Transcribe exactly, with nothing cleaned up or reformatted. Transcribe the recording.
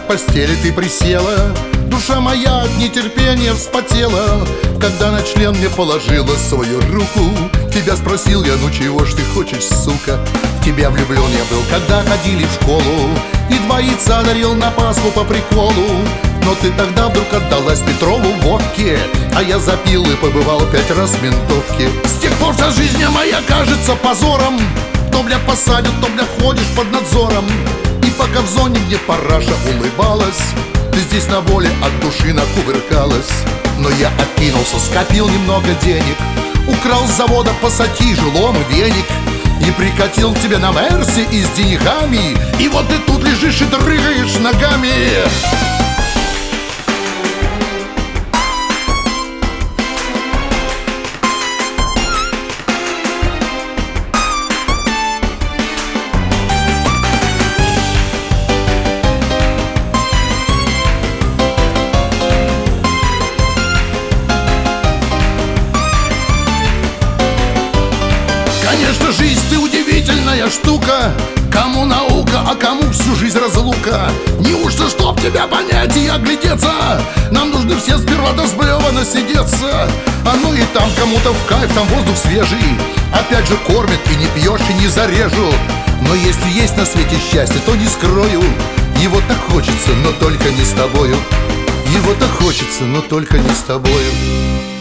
к постели ты присела. Душа моя от нетерпения вспотела, когда на член мне положила свою руку. Тебя спросил я, ну чего ж ты хочешь, сука? В тебя влюблен я был, когда ходили в школу, и два яйца дарил на Пасху по приколу. Но ты тогда вдруг отдалась Петрову водке, а я запил и побывал пять раз в ментовке. С тех пор вся жизнь моя кажется позором. То, бля, посадят, то, бля, ходишь под надзором. И пока в зоне мне параша улыбалась, ты здесь на воле от души накувыркалась. Но я откинулся, скопил немного денег, украл с завода пассатижи, лом и веник, и прикатил тебя на Мерсе и с деньгами. И вот ты тут лежишь и дрыгаешь ногами. Конечно, жизнь ты удивительная штука. Кому наука, а кому всю жизнь разлука. Неужто, чтоб тебя понять и оглядеться, нам нужны все сперва до сблева насидеться? А ну и там кому-то в кайф, там воздух свежий, опять же кормят, и не пьешь, и не зарежу. Но если есть на свете счастье, то не скрою, его так хочется, но только не с тобою. Его так хочется, но только не с тобою.